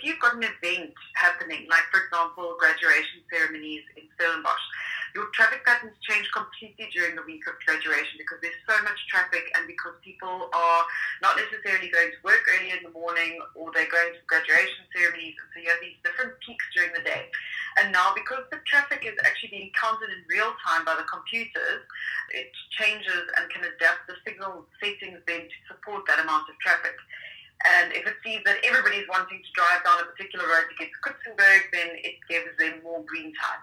if you've got an event happening, like for example, graduation ceremonies in Stellenbosch, your traffic patterns change completely during the week of graduation because there's so much traffic and because people are not necessarily going to work early in the morning or they're going to graduation ceremonies, and so you have these different peaks during the day. And now because the traffic is actually being counted in real time by the computers, it changes and can adapt the signal settings then to support that amount of traffic. And if it sees that everybody's wanting to drive down a particular road to get to Kutsenberg, then it gives them more green time.